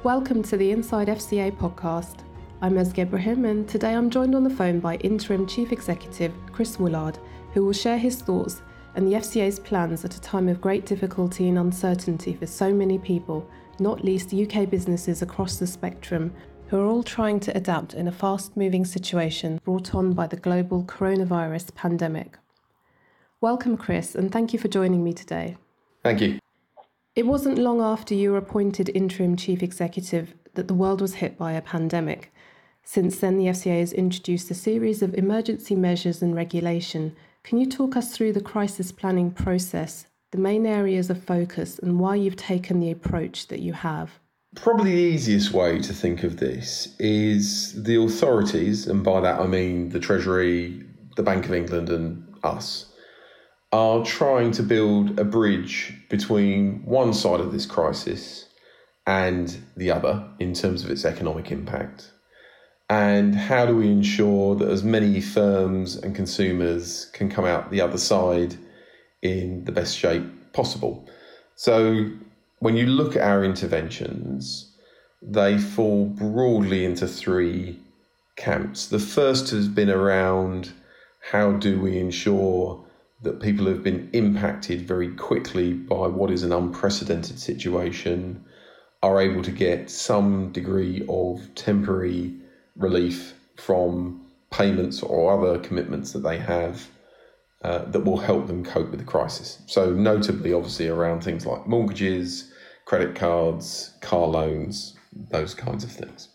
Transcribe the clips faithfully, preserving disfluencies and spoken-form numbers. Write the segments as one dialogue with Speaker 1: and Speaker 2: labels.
Speaker 1: Welcome to the Inside F C A podcast. I'm Ezgi Ibrahim, and today I'm joined on the phone by Interim Chief Executive Chris Woolard, who will share his thoughts and the F C A's plans at a time of great difficulty and uncertainty for so many people, not least U K businesses across the spectrum, who are all trying to adapt in a fast-moving situation brought on by the global coronavirus pandemic. Welcome, Chris, and thank you for joining me today.
Speaker 2: Thank you.
Speaker 1: It wasn't long after you were appointed Interim Chief Executive that the world was hit by a pandemic. Since then, the F C A has introduced a series of emergency measures and regulation. Can you talk us through the crisis planning process, the main areas of focus, and why you've taken the approach that you have?
Speaker 2: Probably the easiest way to think of this is the authorities, and by that I mean the Treasury, the Bank of England and us, are trying to build a bridge between one side of this crisis and the other in terms of its economic impact. And how do we ensure that as many firms and consumers can come out the other side in the best shape possible? So when you look at our interventions, they fall broadly into three camps. The first has been around how do we ensure that people who have been impacted very quickly by what is an unprecedented situation are able to get some degree of temporary relief from payments or other commitments that they have uh, that will help them cope with the crisis. So notably, obviously, around things like mortgages, credit cards, car loans, those kinds of things.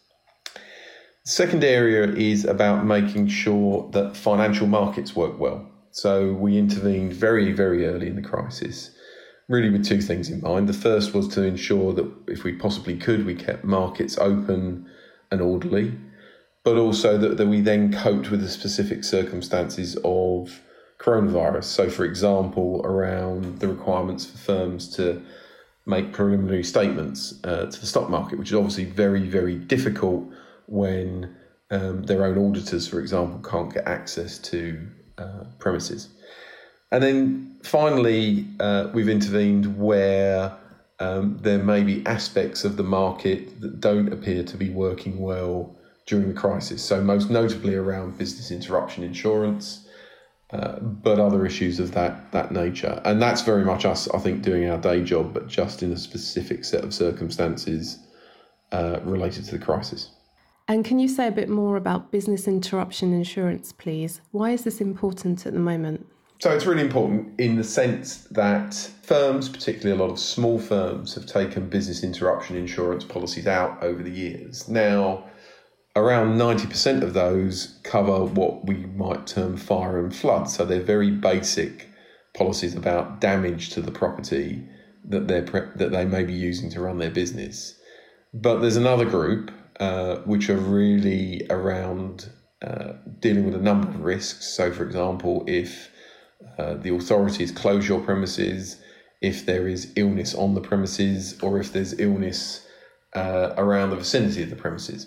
Speaker 2: The second area is about making sure that financial markets work well. So we intervened very, very early in the crisis, really with two things in mind. The first was to ensure that if we possibly could, we kept markets open and orderly, but also that, that we then coped with the specific circumstances of coronavirus. So, for example, around the requirements for firms to make preliminary statements uh, to the stock market, which is obviously very, very difficult when um, their own auditors, for example, can't get access to uh, premises. And then finally, uh, we've intervened where um, there may be aspects of the market that don't appear to be working well during the crisis. So most notably around business interruption insurance, uh, but other issues of that that nature. And that's very much us, I think, doing our day job, but just in a specific set of circumstances uh, related to the crisis.
Speaker 1: And can you say a bit more about business interruption insurance, please? Why is this important at the moment?
Speaker 2: So it's really important in the sense that firms, particularly a lot of small firms, have taken business interruption insurance policies out over the years. Now, around ninety percent of those cover what we might term fire and flood. So they're very basic policies about damage to the property that they're pre- that they may be using to run their business. But there's another group uh, which are really around uh, dealing with a number of risks. So, for example, if uh, the authorities close your premises, if there is illness on the premises, or if there's illness uh, around the vicinity of the premises.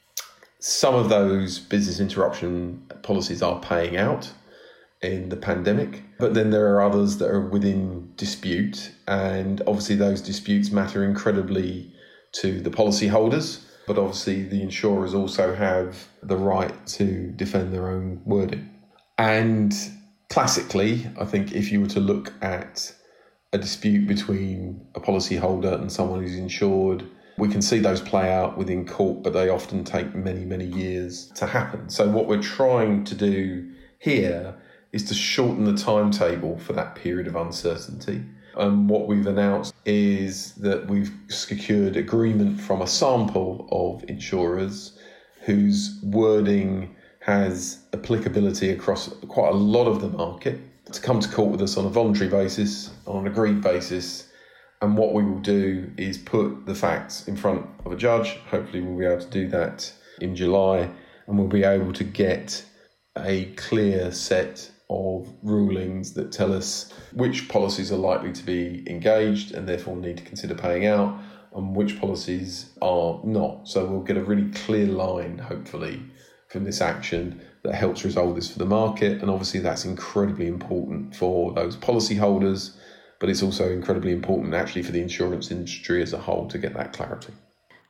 Speaker 2: Some of those business interruption policies are paying out in the pandemic, but then there are others that are within dispute, and obviously those disputes matter incredibly to the policyholders, but obviously the insurers also have the right to defend their own wording. And classically, I think if you were to look at a dispute between a policyholder and someone who's insured, we can see those play out within court, but they often take many, many years to happen. So what we're trying to do here is to shorten the timetable for that period of uncertainty. And what we've announced is that we've secured agreement from a sample of insurers whose wording has applicability across quite a lot of the market to come to court with us on a voluntary basis, on an agreed basis. And what we will do is put the facts in front of a judge. Hopefully we'll be able to do that in July, and we'll be able to get a clear set of rulings that tell us which policies are likely to be engaged and therefore need to consider paying out, and which policies are not. So we'll get a really clear line, hopefully, from this action that helps resolve this for the market. And obviously that's incredibly important for those policyholders, but it's also incredibly important actually for the insurance industry as a whole to get that clarity.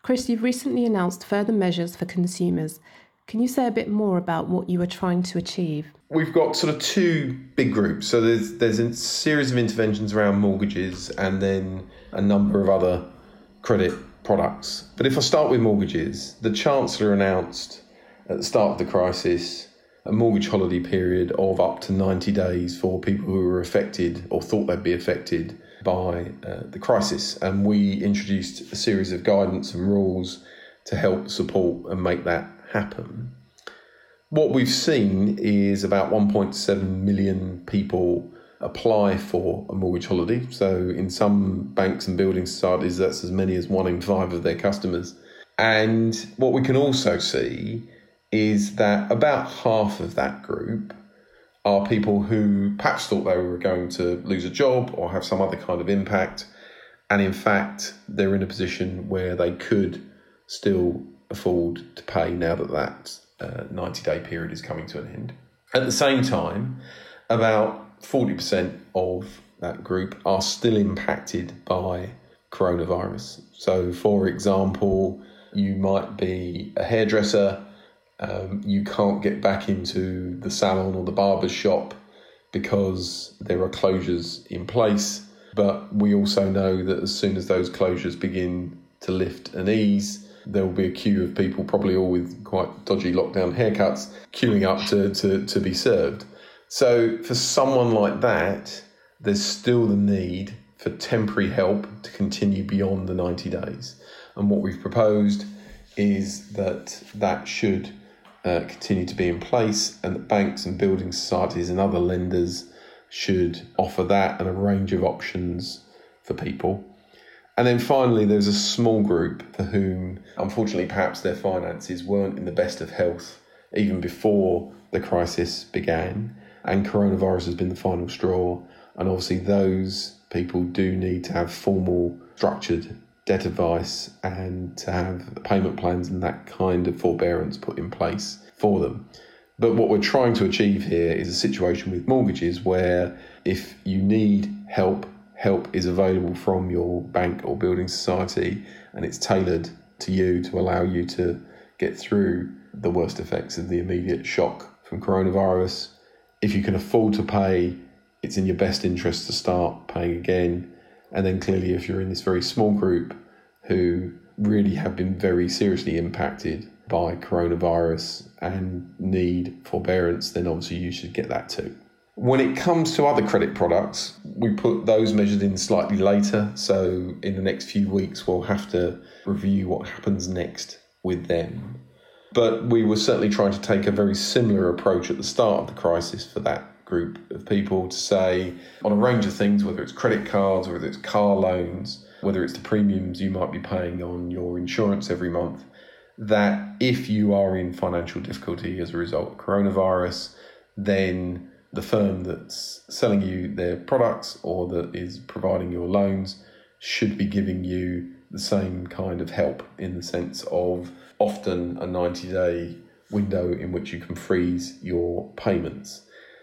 Speaker 1: Chris, you've recently announced further measures for consumers. Can you say a bit more about what you are trying to achieve?
Speaker 2: We've got sort of two big groups. So there's there's a series of interventions around mortgages and then a number of other credit products. But if I start with mortgages, the Chancellor announced at the start of the crisis a mortgage holiday period of up to ninety days for people who were affected or thought they'd be affected by uh, the crisis. And we introduced a series of guidance and rules to help support and make that happen. What we've seen is about one point seven million people apply for a mortgage holiday. So in some banks and building societies, that's as many as one in five of their customers. And what we can also see is that about half of that group are people who perhaps thought they were going to lose a job or have some other kind of impact. And in fact, they're in a position where they could still afford to pay now that that uh, ninety-day period is coming to an end. At the same time, about forty percent of that group are still impacted by coronavirus. So, for example, you might be a hairdresser, um, you can't get back into the salon or the barber's shop because there are closures in place. But we also know that as soon as those closures begin to lift and ease, there will be a queue of people, probably all with quite dodgy lockdown haircuts, queuing up to, to, to be served. So for someone like that, there's still the need for temporary help to continue beyond the ninety days. And what we've proposed is that that should uh, continue to be in place, and that banks and building societies and other lenders should offer that and a range of options for people. And then finally, there's a small group for whom, unfortunately, perhaps their finances weren't in the best of health even before the crisis began, and coronavirus has been the final straw. And obviously those people do need to have formal, structured debt advice and to have payment plans and that kind of forbearance put in place for them. But what we're trying to achieve here is a situation with mortgages where if you need help, help is available from your bank or building society, and it's tailored to you to allow you to get through the worst effects of the immediate shock from coronavirus. If you can afford to pay, it's in your best interest to start paying again. And then clearly, if you're in this very small group who really have been very seriously impacted by coronavirus and need forbearance, then obviously you should get that too. When it comes to other credit products, we put those measures in slightly later. So in the next few weeks, we'll have to review what happens next with them. But we were certainly trying to take a very similar approach at the start of the crisis for that group of people to say on a range of things, whether it's credit cards, whether it's car loans, whether it's the premiums you might be paying on your insurance every month, that if you are in financial difficulty as a result of coronavirus, then the firm that's selling you their products or that is providing your loans should be giving you the same kind of help, in the sense of often a ninety-day window in which you can freeze your payments.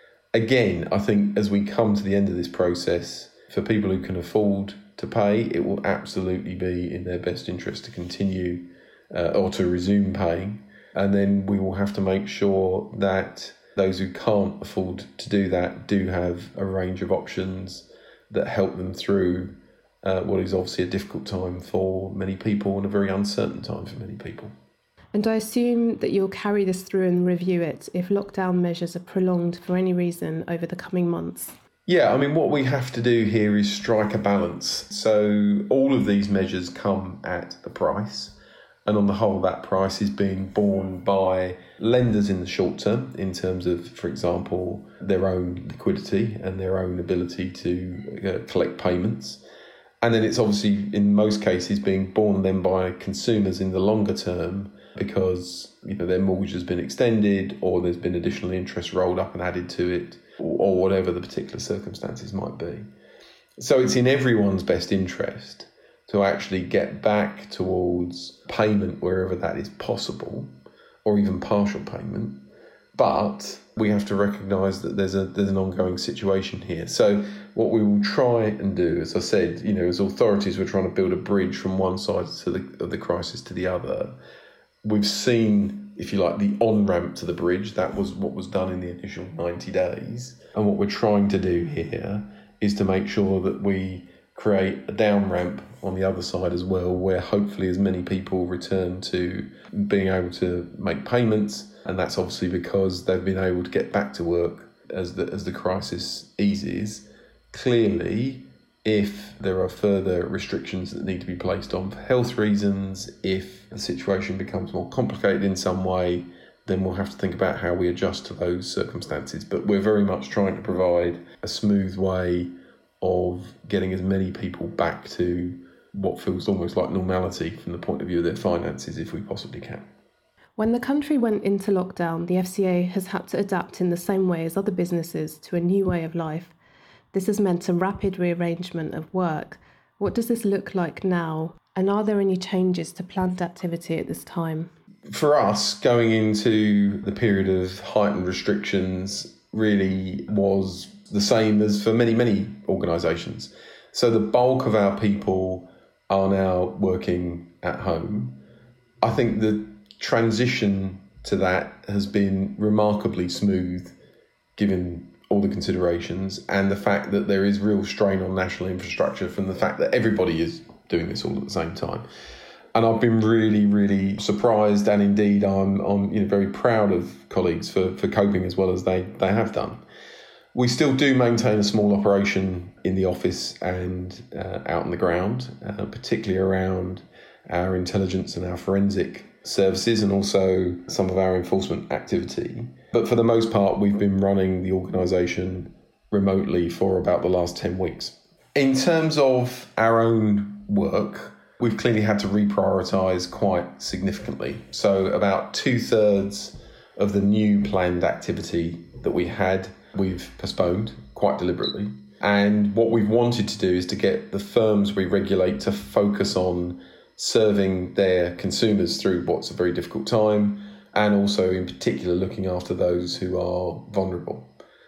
Speaker 2: Again, I think as we come to the end of this process, for people who can afford to pay, it will absolutely be in their best interest to continue uh, or to resume paying. And then we will have to make sure that those who can't afford to do that do have a range of options that help them through uh, what is obviously a difficult time for many people and a very uncertain time for many people.
Speaker 1: And I assume that you'll carry this through and review it if lockdown measures are prolonged for any reason over the coming months.
Speaker 2: Yeah, I mean, what we have to do here is strike a balance. So all of these measures come at a price. And on the whole, that price is being borne by lenders in the short term in terms of, for example, their own liquidity and their own ability to uh, collect payments. And then it's obviously, in most cases, being borne then by consumers in the longer term because, you know, their mortgage has been extended or there's been additional interest rolled up and added to it, or, or whatever the particular circumstances might be. So it's in everyone's best interest to actually get back towards payment wherever that is possible, or even partial payment. But we have to recognise that there's a there's an ongoing situation here. So what we will try and do, as I said, you know, as authorities, we're trying to build a bridge from one side to the, of the crisis to the other. We've seen, if you like, the on-ramp to the bridge. That was what was done in the initial ninety days. And what we're trying to do here is to make sure that we create a down ramp on the other side as well, where hopefully as many people return to being able to make payments. And that's obviously because they've been able to get back to work as the as the crisis eases. Clearly, if there are further restrictions that need to be placed on for health reasons, if the situation becomes more complicated in some way, then we'll have to think about how we adjust to those circumstances. But we're very much trying to provide a smooth way of getting as many people back to what feels almost like normality from the point of view of their finances, if we possibly can.
Speaker 1: When the country went into lockdown, the F C A has had to adapt in the same way as other businesses to a new way of life. This has meant a rapid rearrangement of work. What does this look like now? And are there any changes to planned activity at this time?
Speaker 2: For us, going into the period of heightened restrictions really was the same as for many, many organisations. So the bulk of our people are now working at home. I think the transition to that has been remarkably smooth, given all the considerations and the fact that there is real strain on national infrastructure from the fact that everybody is doing this all at the same time. And I've been really, really surprised, and indeed I'm, I'm you know, very proud of colleagues for, for coping as well as they, they have done. We still do maintain a small operation in the office and uh, out on the ground, uh, particularly around our intelligence and our forensic services and also some of our enforcement activity. But for the most part, we've been running the organisation remotely for about the last ten weeks. In terms of our own work, we've clearly had to reprioritise quite significantly. So about two-thirds of the new planned activity that we had, we've postponed quite deliberately. And what we've wanted to do is to get the firms we regulate to focus on serving their consumers through what's a very difficult time, and also in particular looking after those who are vulnerable.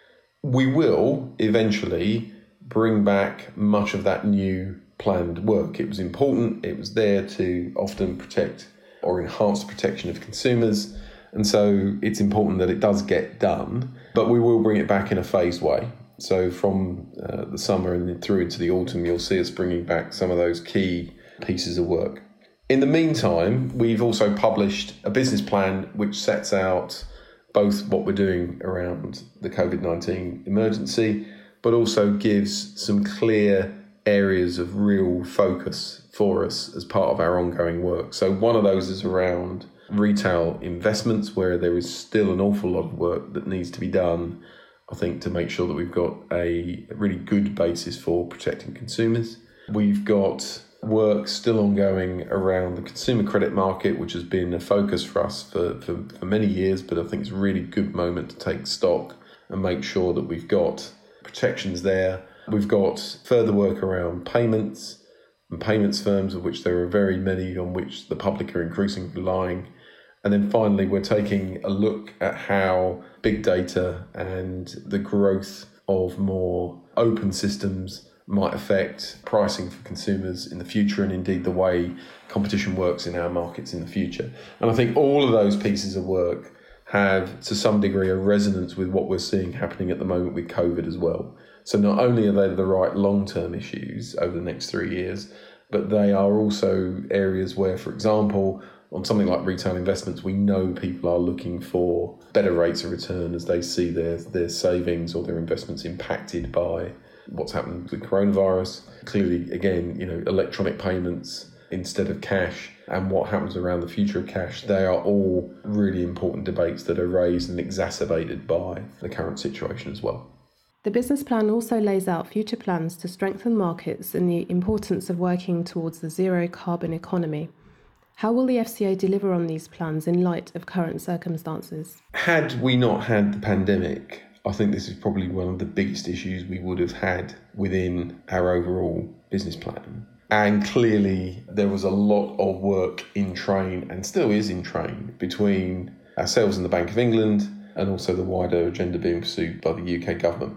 Speaker 2: We will eventually bring back much of that new planned work. It was important, it was there to often protect or enhance the protection of consumers, and so it's important that it does get done, but we will bring it back in a phased way. So from uh, the summer and through into the autumn, you'll see us bringing back some of those key pieces of work. In the meantime, we've also published a business plan which sets out both what we're doing around the covid nineteen emergency, but also gives some clear areas of real focus for us as part of our ongoing work. So one of those is around retail investments, where there is still an awful lot of work that needs to be done, I think, to make sure that we've got a really good basis for protecting consumers. We've got work still ongoing around the consumer credit market, which has been a focus for us for, for, for many years, but I think it's a really good moment to take stock and make sure that we've got protections there. We've got further work around payments and payments firms, of which there are very many on which the public are increasingly relying. And then finally, we're taking a look at how big data and the growth of more open systems might affect pricing for consumers in the future, and indeed the way competition works in our markets in the future. And I think all of those pieces of work have, to some degree, a resonance with what we're seeing happening at the moment with COVID as well. So not only are they the right long-term issues over the next three years, but they are also areas where, for example, on something like retail investments, we know people are looking for better rates of return as they see their, their savings or their investments impacted by what's happened with coronavirus. Clearly, again, you know, electronic payments instead of cash and what happens around the future of cash, they are all really important debates that are raised and exacerbated by the current situation as well.
Speaker 1: The business plan also lays out future plans to strengthen markets and the importance of working towards the zero carbon economy. How will the F C A deliver on these plans in light of current circumstances?
Speaker 2: Had we not had the pandemic, I think this is probably one of the biggest issues we would have had within our overall business plan. And clearly there was a lot of work in train, and still is in train, between ourselves and the Bank of England, and also the wider agenda being pursued by the U K government.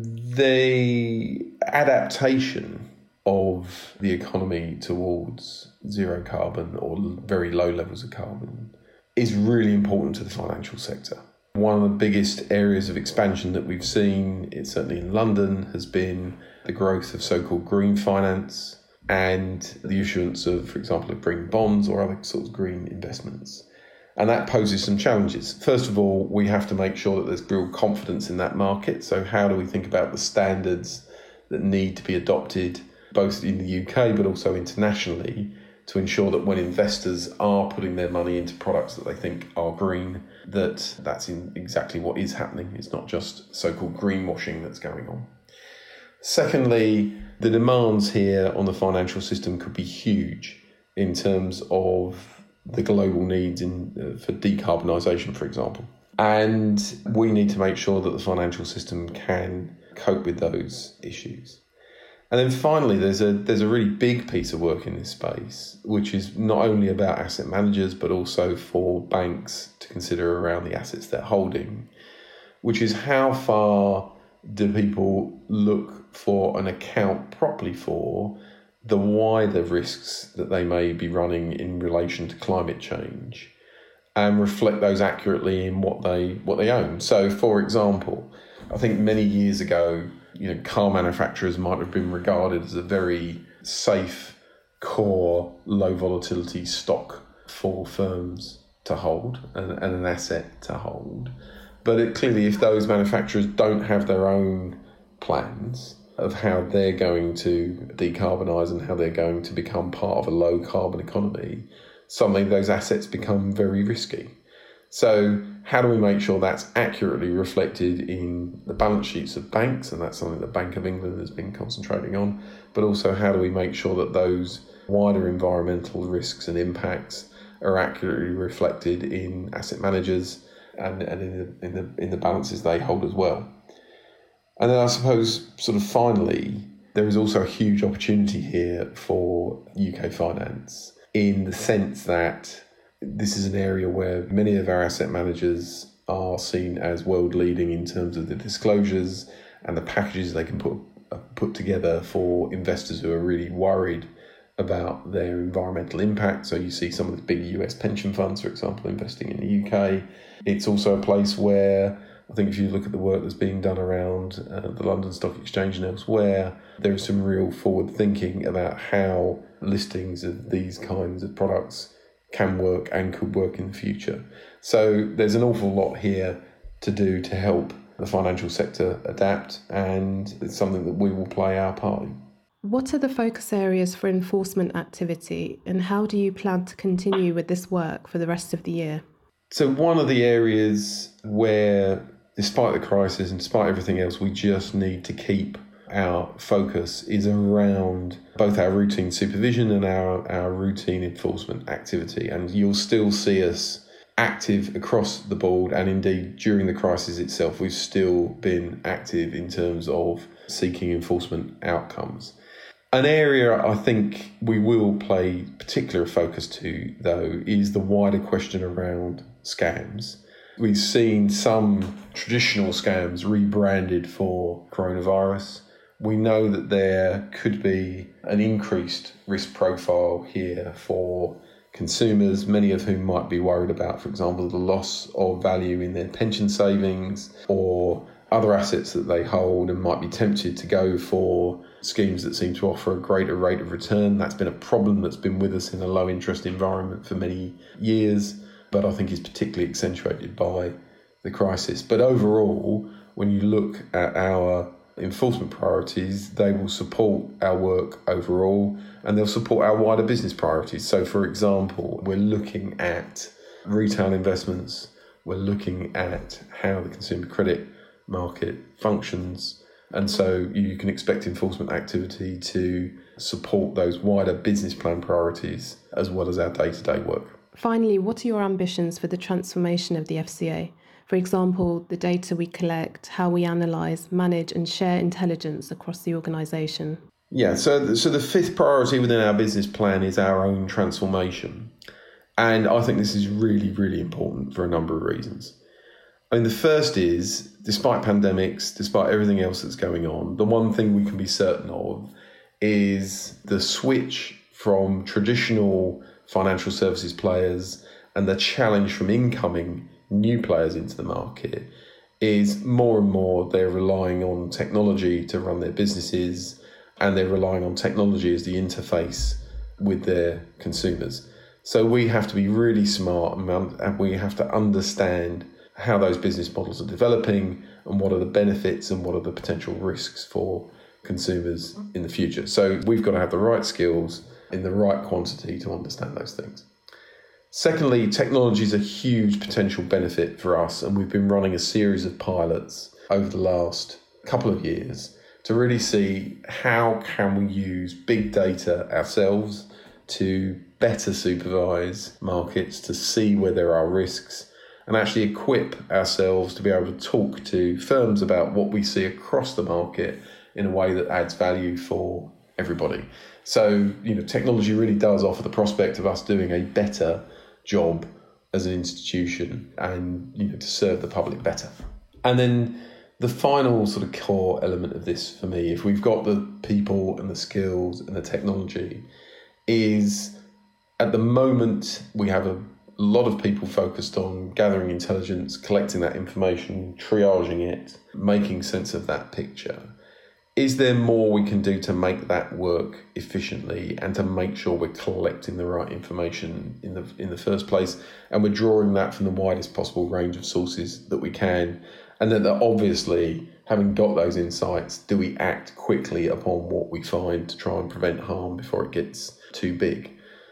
Speaker 2: The adaptation of the economy towards zero carbon or very low levels of carbon is really important to the financial sector. One of the biggest areas of expansion that we've seen, it's certainly in London, has been the growth of so-called green finance and the issuance of, for example, of green bonds or other sorts of green investments. And that poses some challenges. First of all, we have to make sure that there's real confidence in that market. So how do we think about the standards that need to be adopted both in the U K but also internationally to ensure that when investors are putting their money into products that they think are green, that that's in exactly what is happening. It's not just so-called greenwashing that's going on. Secondly, the demands here on the financial system could be huge in terms of the global needs in, uh, for decarbonisation, for example. And we need to make sure that the financial system can cope with those issues. And then finally, there's a there's a really big piece of work in this space, which is not only about asset managers, but also for banks to consider around the assets they're holding, which is how far do people look for and account properly for the wider risks that they may be running in relation to climate change and reflect those accurately in what they what they own. So, for example, I think many years ago, you know, car manufacturers might have been regarded as a very safe, core, low volatility stock for firms to hold and, and an asset to hold. But it, clearly, if those manufacturers don't have their own plans of how they're going to decarbonise and how they're going to become part of a low carbon economy, suddenly those assets become very risky. So how do we make sure that's accurately reflected in the balance sheets of banks? And that's something that Bank of England has been concentrating on. But also, how do we make sure that those wider environmental risks and impacts are accurately reflected in asset managers and, and in the, in the in the balances they hold as well? And then I suppose, sort of finally, there is also a huge opportunity here for U K finance in the sense that this is an area where many of our asset managers are seen as world leading in terms of the disclosures and the packages they can put put together for investors who are really worried about their environmental impact. So you see some of the big U S pension funds, for example, investing in the U K. It's also a place where I think if you look at the work that's being done around uh, the London Stock Exchange and elsewhere, there is some real forward thinking about how listings of these kinds of products can work and could work in the future. So there's an awful lot here to do to help the financial sector adapt, and it's something that we will play our part in.
Speaker 1: What are the focus areas for enforcement activity, and how do you plan to continue with this work for the rest of the year?
Speaker 2: So one of the areas where, despite the crisis and despite everything else, we just need to keep our focus is around both our routine supervision and our, our routine enforcement activity. And you'll still see us active across the board, and indeed during the crisis itself, we've still been active in terms of seeking enforcement outcomes. An area I think we will pay particular focus to, though, is the wider question around scams. We've seen some traditional scams rebranded for coronavirus. We know that there could be an increased risk profile here for consumers, many of whom might be worried about, for example, the loss of value in their pension savings or other assets that they hold, and might be tempted to go for schemes that seem to offer a greater rate of return. That's been a problem that's been with us in a low interest environment for many years, but I think is particularly accentuated by the crisis. But overall, when you look at our enforcement priorities, they will support our work overall, and they'll support our wider business priorities. So, for example, we're looking at retail investments, we're looking at how the consumer credit market functions, and so you can expect enforcement activity to support those wider business plan priorities as well as our day-to-day work.
Speaker 1: Finally, what are your ambitions for the transformation of the F C A? For example, the data we collect, how we analyse, manage and share intelligence across the organisation.
Speaker 2: Yeah, so, so the fifth priority within our business plan is our own transformation. And I think this is really, really important for a number of reasons. I mean, the first is, despite pandemics, despite everything else that's going on, the one thing we can be certain of is the switch from traditional financial services players and the challenge from incoming new players into the market is more and more they're relying on technology to run their businesses, and they're relying on technology as the interface with their consumers. So we have to be really smart, and we have to understand how those business models are developing and what are the benefits and what are the potential risks for consumers in the future. So we've got to have the right skills in the right quantity to understand those things. Secondly, technology is a huge potential benefit for us, and we've been running a series of pilots over the last couple of years to really see how can we use big data ourselves to better supervise markets, to see where there are risks, and actually equip ourselves to be able to talk to firms about what we see across the market in a way that adds value for everybody. So, you know, technology really does offer the prospect of us doing a better job as an institution and, you know, to serve the public better. And then the final sort of core element of this for me, if we've got the people and the skills and the technology, is at the moment we have a lot of people focused on gathering intelligence, collecting that information, triaging it, making sense of that picture. Is there more we can do to make that work efficiently and to make sure we're collecting the right information in the in the first place, and we're drawing that from the widest possible range of sources that we can, and that obviously, having got those insights, do we act quickly upon what we find to try and prevent harm before it gets too big?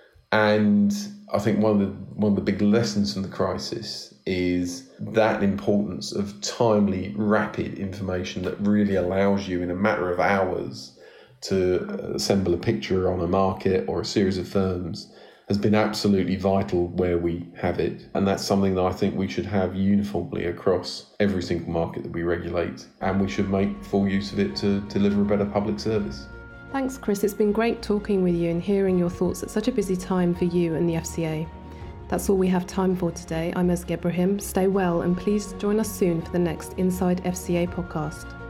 Speaker 2: And I think one of the one of the big lessons from the crisis is that importance of timely, rapid information that really allows you in a matter of hours to assemble a picture on a market or a series of firms has been absolutely vital where we have it. And that's something that I think we should have uniformly across every single market that we regulate, and we should make full use of it to deliver a better public service.
Speaker 1: Thanks, Chris. It's been great talking with you and hearing your thoughts at such a busy time for you and the F C A. That's all we have time for today. I'm Özge Ibrahim. Stay well and please join us soon for the next Inside F C A podcast.